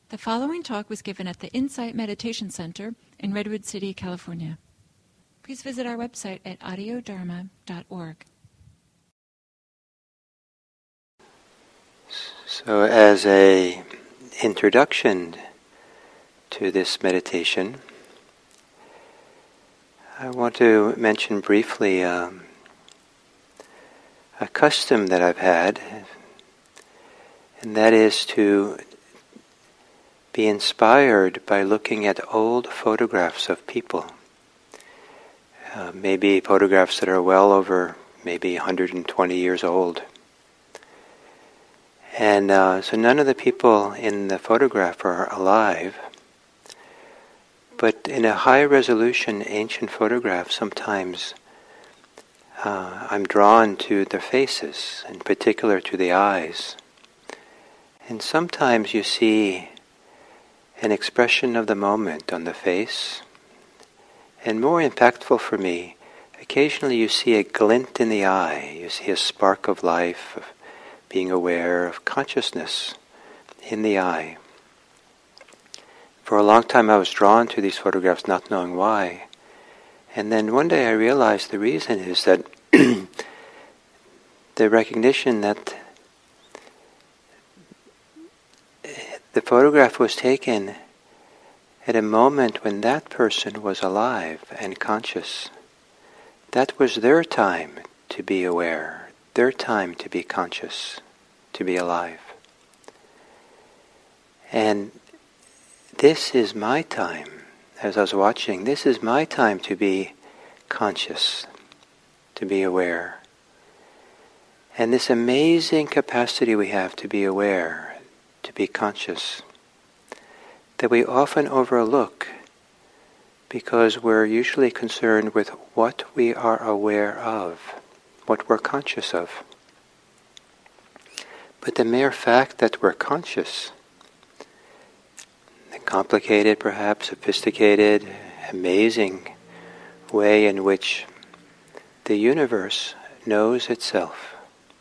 The following talk was given at the Insight Meditation Center in Redwood City, California. Please visit our website at audiodharma.org. So as an introduction to this meditation, I want to mention briefly a custom that I've had, and that is to be inspired by looking at old photographs of people. Maybe photographs that are well over maybe 120 years old. And so none of the people in the photograph are alive, but in a high-resolution ancient photograph, sometimes I'm drawn to the faces, in particular to the eyes. And sometimes you see an expression of the moment on the face, and more impactful for me, occasionally you see a glint in the eye, you see a spark of life, of being aware of consciousness in the eye. For a long time I was drawn to these photographs not knowing why, and then one day I realized the reason is that the recognition that the photograph was taken at a moment when that person was alive and conscious. That was their time to be aware, their time to be conscious, to be alive. And this is my time, as I was watching, this is my time to be conscious, to be aware. And this amazing capacity we have to be aware, to be conscious, that we often overlook because we're usually concerned with what we are aware of, what we're conscious of. But the mere fact that we're conscious, the complicated, perhaps sophisticated, amazing way in which the universe knows itself,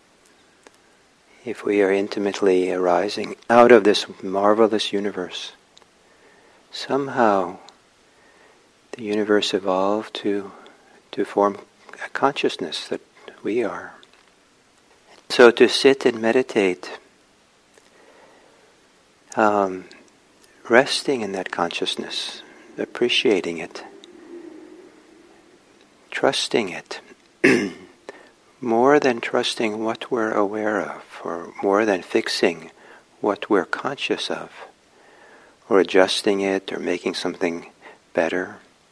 if we are intimately arising out of this marvelous universe, somehow the universe evolved to form a consciousness that we are. So to sit and meditate, resting in that consciousness, appreciating it, trusting it, more than trusting what we're aware of, or more than fixing what we're conscious of, or adjusting it, or making something better,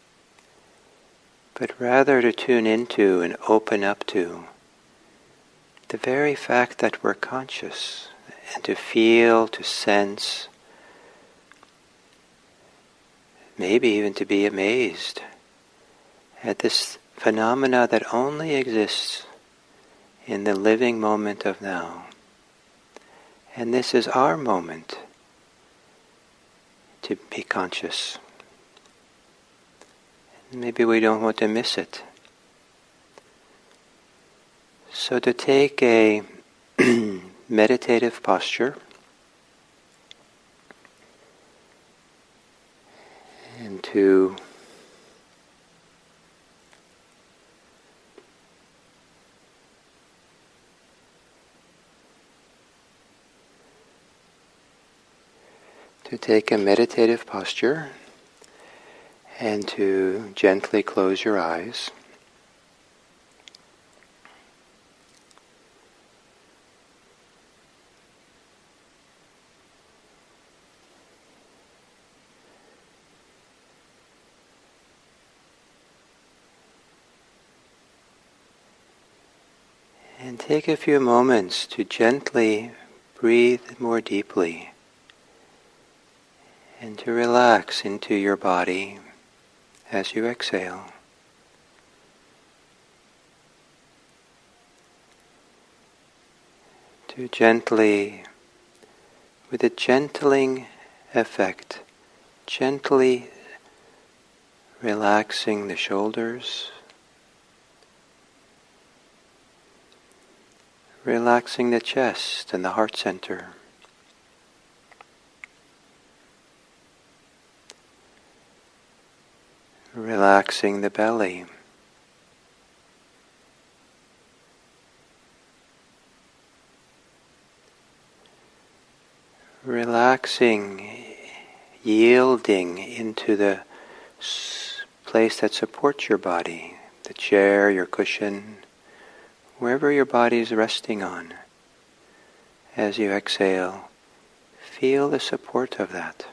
but rather to tune into and open up to the very fact that we're conscious, and to feel, to sense, maybe even to be amazed at this phenomena that only exists in the living moment of now. And this is our moment to be conscious. Maybe we don't want to miss it. So to take a meditative posture and to take a meditative posture and to gently close your eyes. And take a few moments to gently breathe more deeply and to relax into your body as you exhale. To gently, with a gentling effect, gently relaxing the shoulders, relaxing the chest and the heart center. relaxing the belly. Relaxing, yielding into the place that supports your body, the chair, your cushion, wherever your body is resting on. As you exhale, feel the support of that.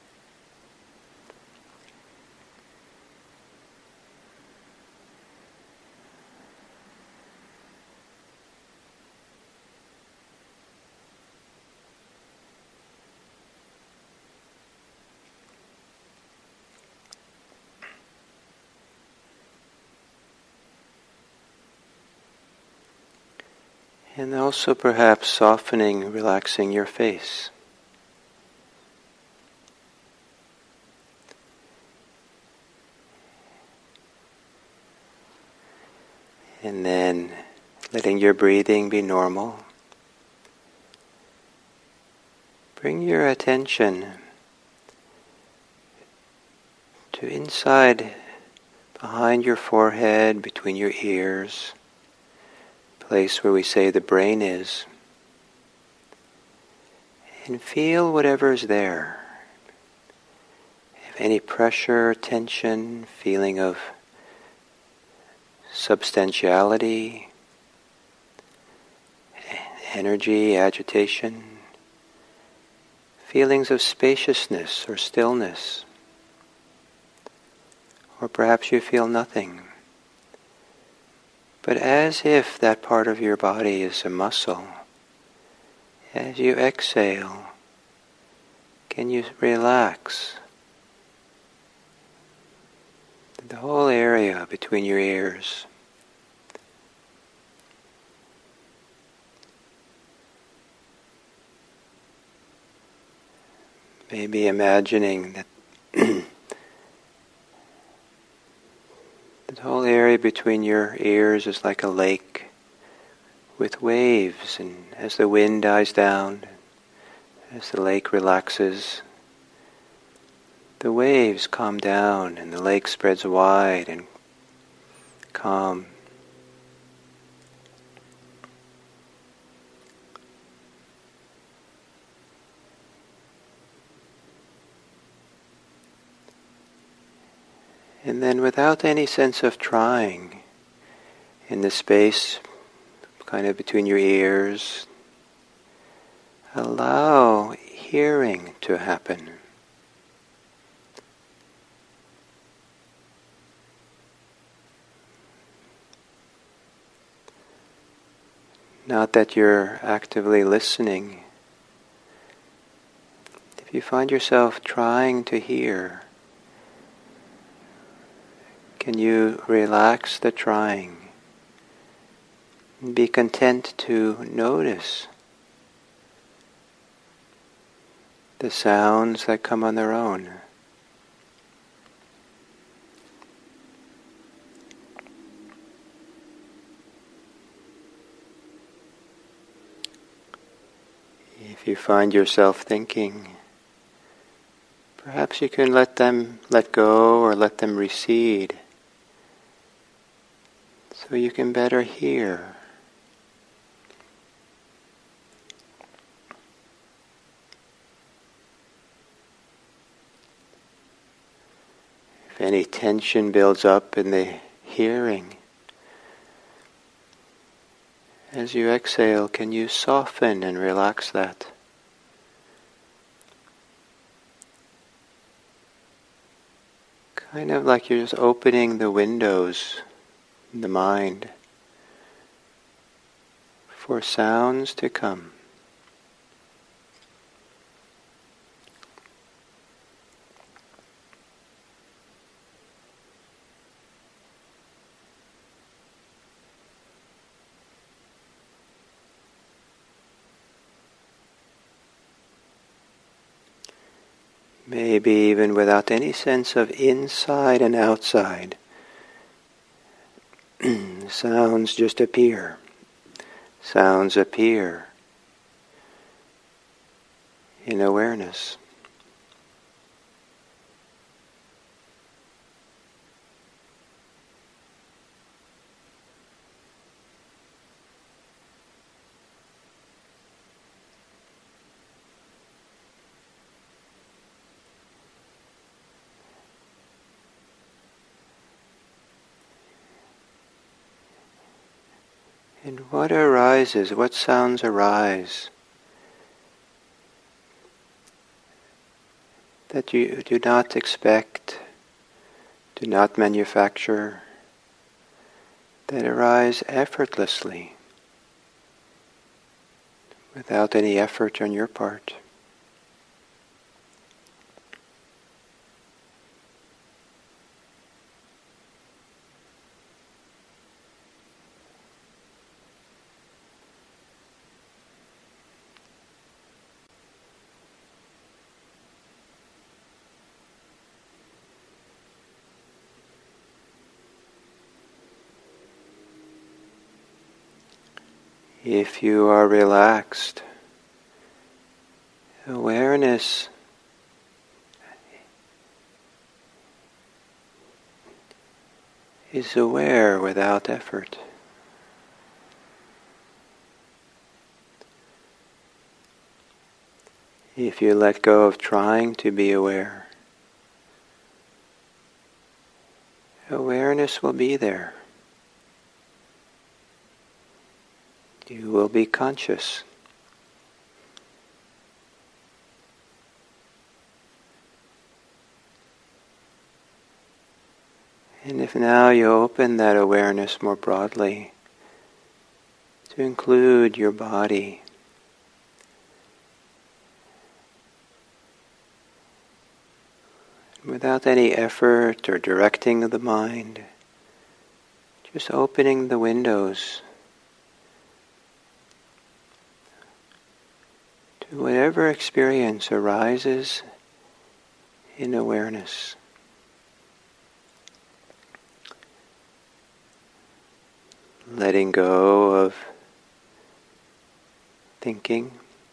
And also perhaps softening, relaxing your face. And then letting your breathing be normal. Bring your attention to inside, behind your forehead, between your ears, place where we say the brain is, and feel whatever is there. If any pressure, tension, feeling of substantiality, energy, agitation, feelings of spaciousness or stillness, or perhaps you feel nothing. But as if that part of your body is a muscle, as you exhale, can you relax the whole area between your ears? Maybe imagining that the whole area between your ears is like a lake with waves, and as the wind dies down, as the lake relaxes, the waves calm down and the lake spreads wide and calm. And then without any sense of trying, in the space kind of between your ears, allow hearing to happen. Not that you're actively listening. If you find yourself trying to hear, can you relax the trying and be content to notice the sounds that come on their own? If you find yourself thinking, perhaps you can let them let go or let them recede, so you can better hear. If any tension builds up in the hearing, as you exhale, can you soften and relax that? Kind of like you're just opening the windows in the mind for sounds to come. Maybe even without any sense of inside and outside, sounds just appear. Sounds appear in awareness. And what arises, what sounds arise that you do not expect, do not manufacture, that arise effortlessly, without any effort on your part. If you are relaxed, awareness is aware without effort. If you let go of trying to be aware, awareness will be there. You will be conscious. And if now you open that awareness more broadly to include your body, without any effort or directing of the mind, just opening the windows to whatever experience arises in awareness. Letting go of thinking,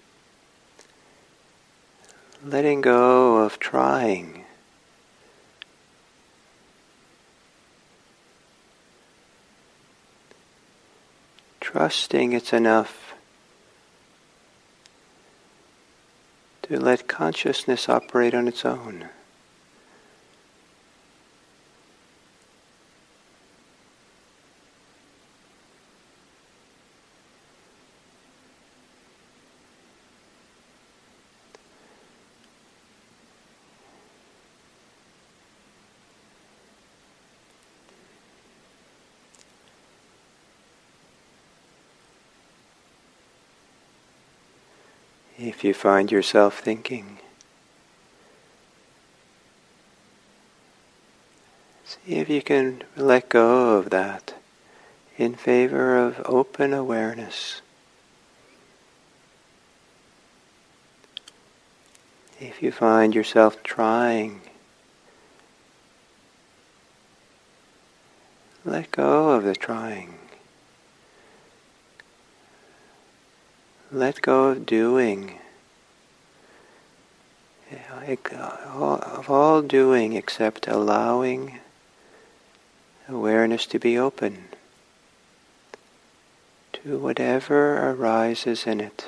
letting go of trying, trusting it's enough to let consciousness operate on its own. If you find yourself thinking, see if you can let go of that in favor of open awareness. If you find yourself trying, let go of the trying. Let go of doing. Of all doing except allowing awareness to be open to whatever arises in it.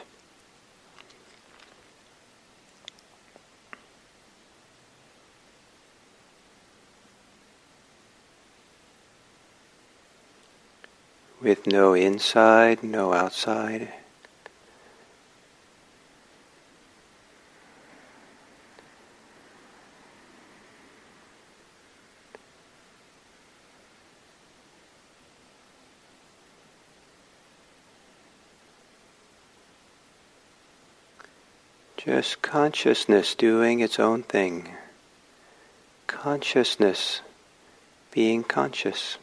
With no inside, no outside. Just consciousness doing its own thing. Consciousness being conscious.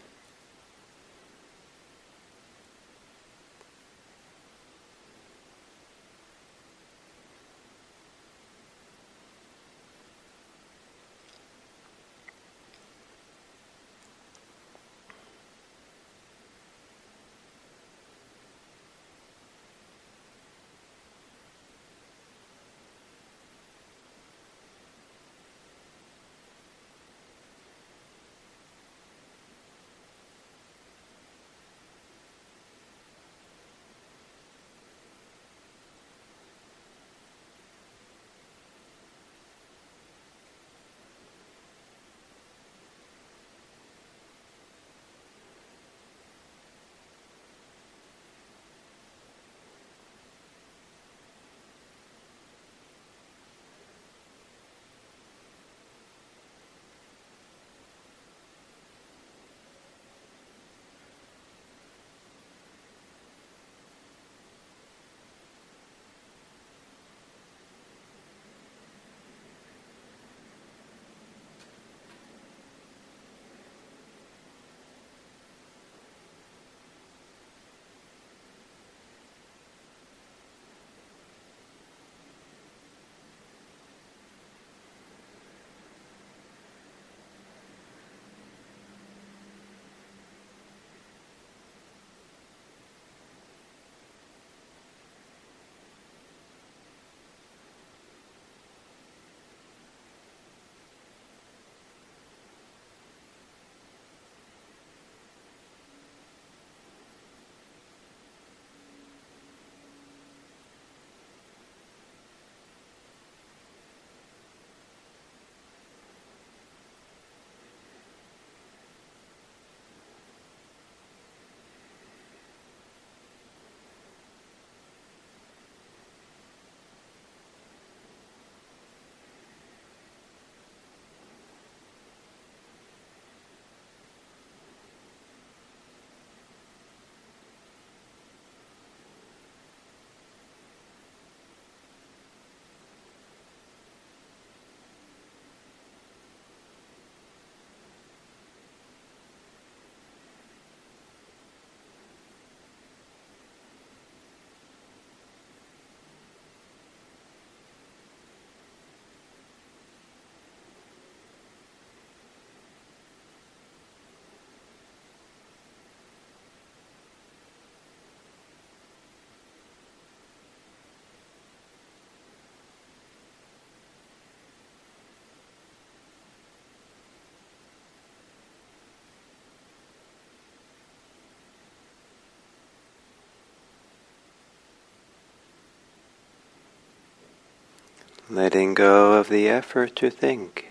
letting go of the effort to think,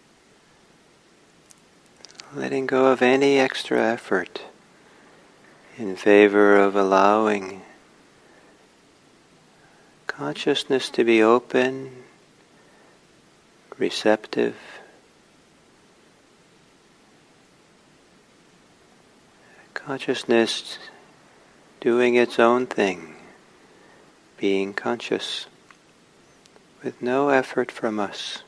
letting go of any extra effort in favor of allowing consciousness to be open, receptive, consciousness doing its own thing, being conscious, with no effort from us.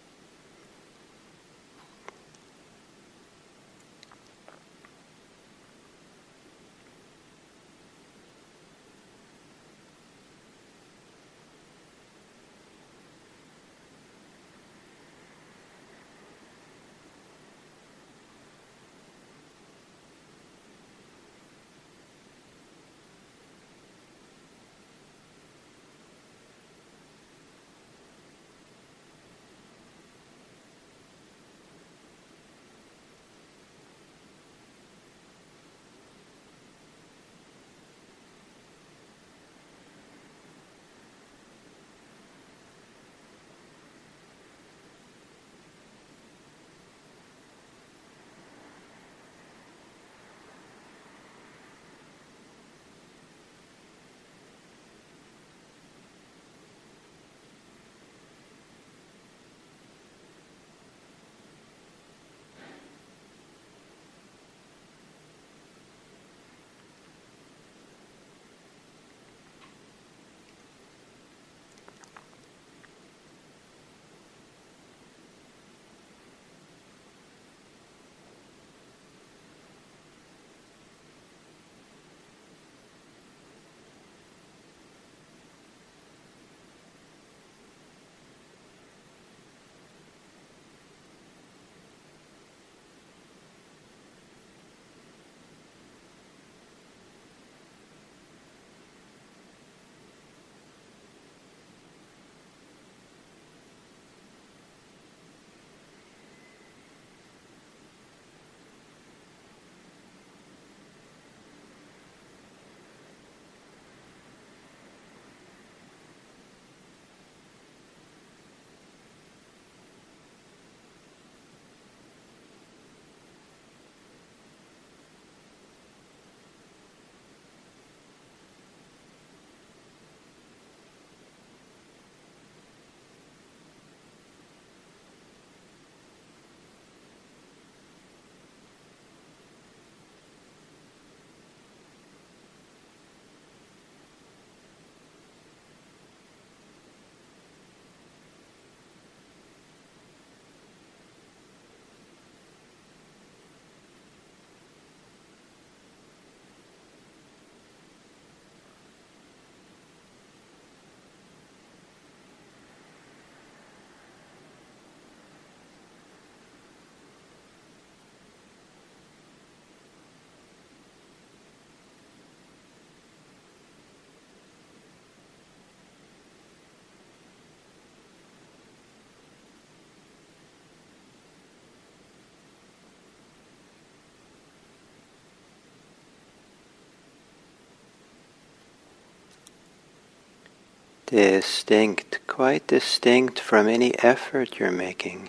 Distinct, quite distinct from any effort you're making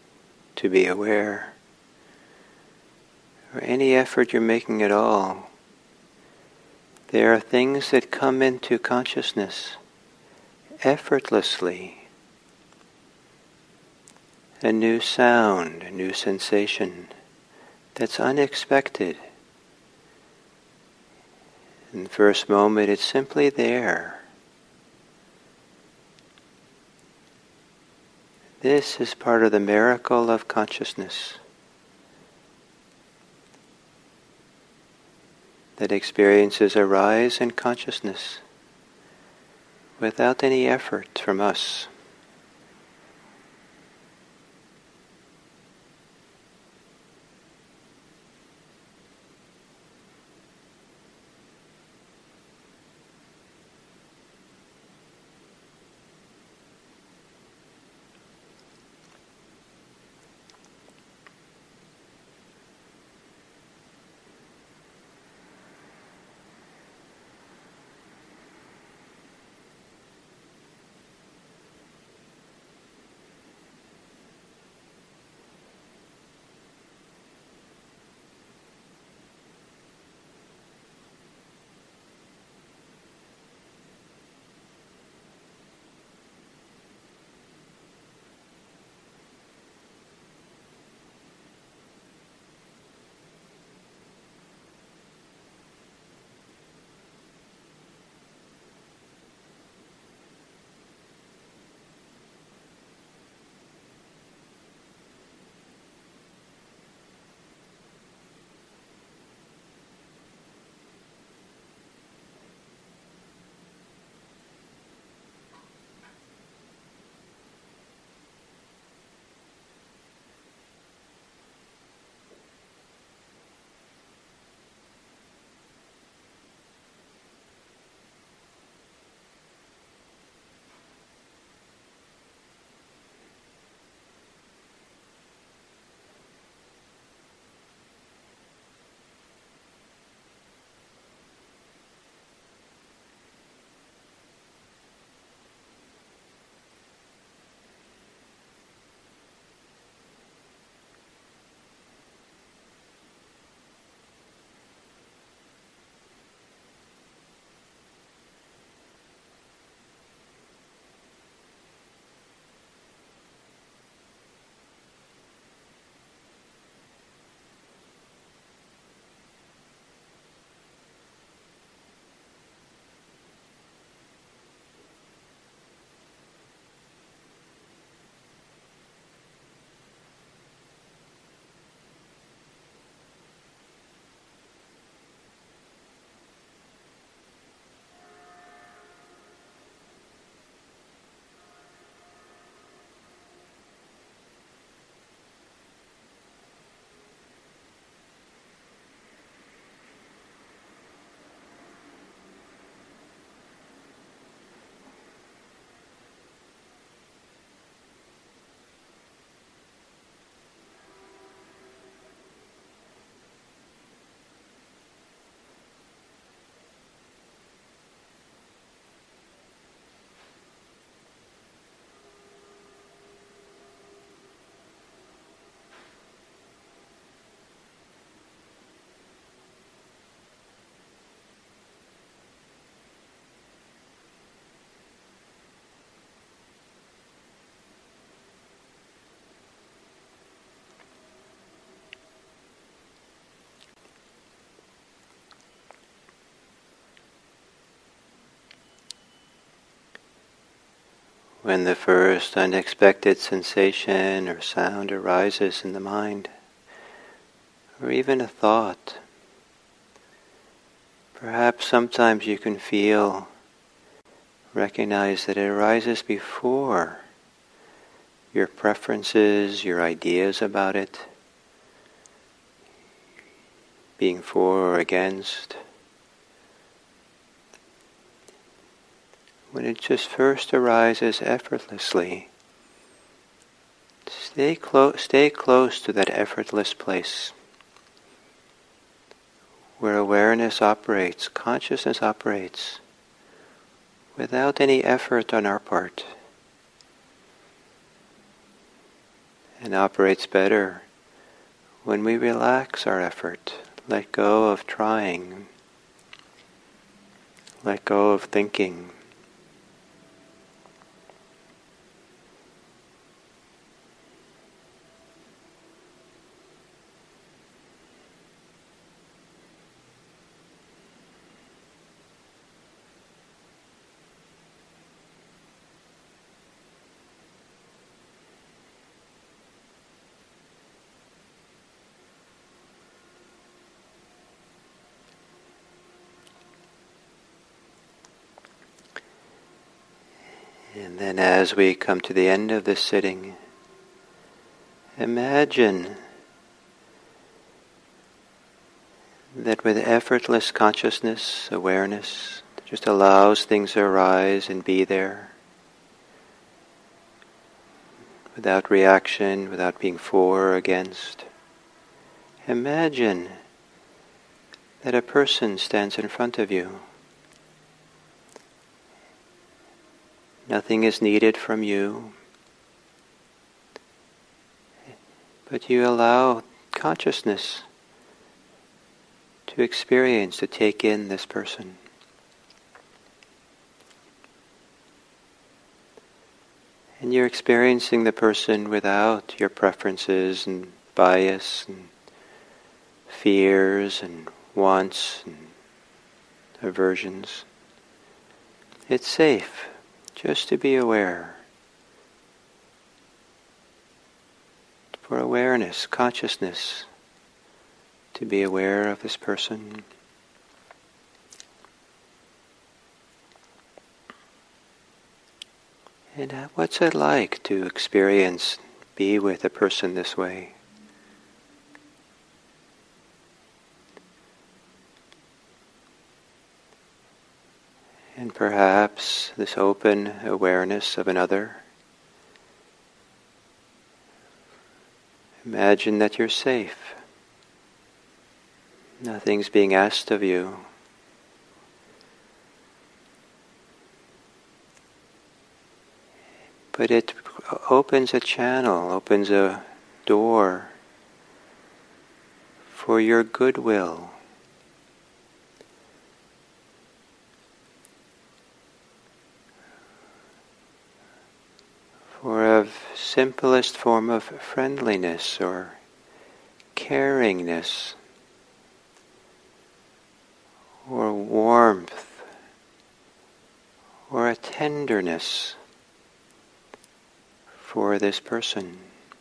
to be aware, or any effort you're making at all. There are things that come into consciousness effortlessly. A new sound, a new sensation that's unexpected. In the first moment, it's simply there. This is part of the miracle of consciousness, that experiences arise in consciousness without any effort from us. when the first unexpected sensation or sound arises in the mind, or even a thought. Perhaps sometimes you can recognize that it arises before your preferences, your ideas about it, being for or against. When it just first arises effortlessly, stay close to that effortless place where awareness operates, consciousness operates, without any effort on our part, and operates better when we relax our effort, let go of trying, let go of thinking. And then as we come to the end of this sitting, imagine that with effortless consciousness, awareness, that just allows things to arise and be there, without reaction, without being for or against. Imagine that a person stands in front of you. Nothing is needed from you, but you allow consciousness to experience, to take in this person. And you're experiencing the person without your preferences and bias and fears and wants and aversions. It's safe just to be aware. For awareness, consciousness, to be aware of this person. And what's it like to experience, be with a person this way? And perhaps this open awareness of another. Imagine that you're safe. Nothing's being asked of you. But it opens a channel, opens a door for your goodwill. For a simplest form of friendliness or caringness or warmth or a tenderness for this person.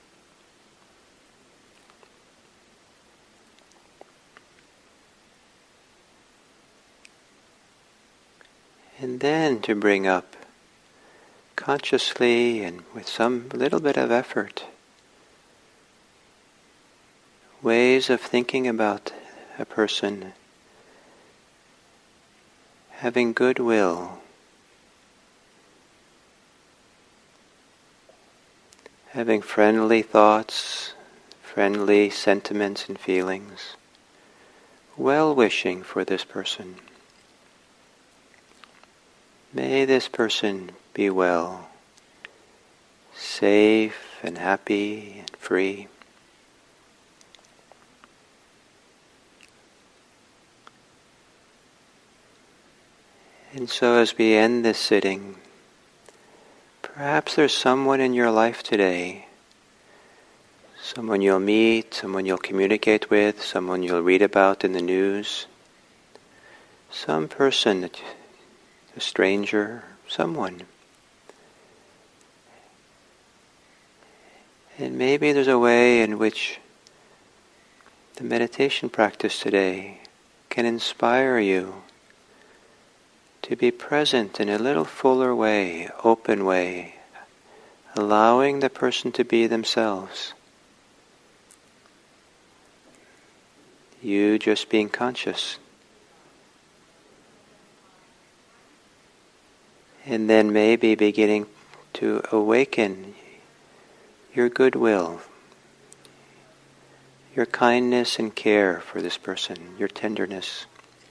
And then to bring up consciously and with some little bit of effort ways of thinking about a person, having goodwill, having friendly thoughts, friendly sentiments and feelings, well-wishing for this person. May this person be well, safe and happy and free. And so as we end this sitting, perhaps there's someone in your life today, someone you'll meet, someone you'll communicate with, someone you'll read about in the news, some person, a stranger, someone And maybe there's a way in which the meditation practice today can inspire you to be present in a little fuller way, open way, allowing the person to be themselves. You just being conscious. And then maybe beginning to awaken your goodwill, your kindness and care for this person, your tenderness.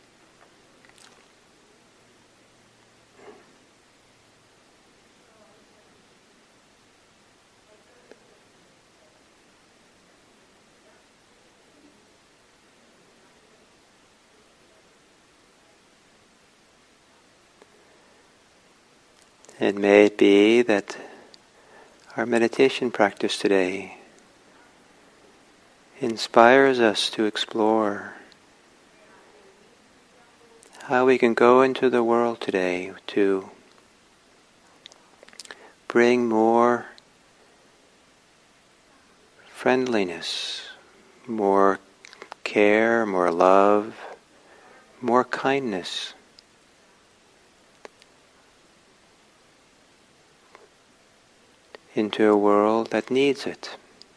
It may be that our meditation practice today inspires us to explore how we can go into the world today to bring more friendliness, more care, more love, more kindness into a world that needs it,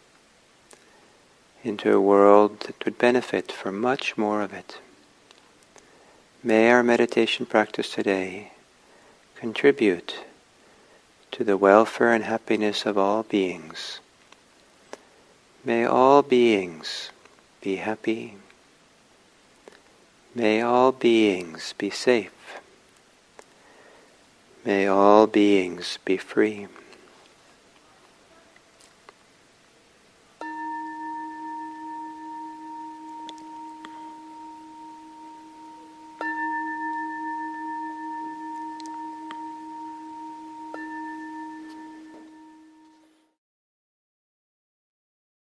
into a world that would benefit from much more of it. May our meditation practice today contribute to the welfare and happiness of all beings. May all beings be happy. May all beings be safe. May all beings be free.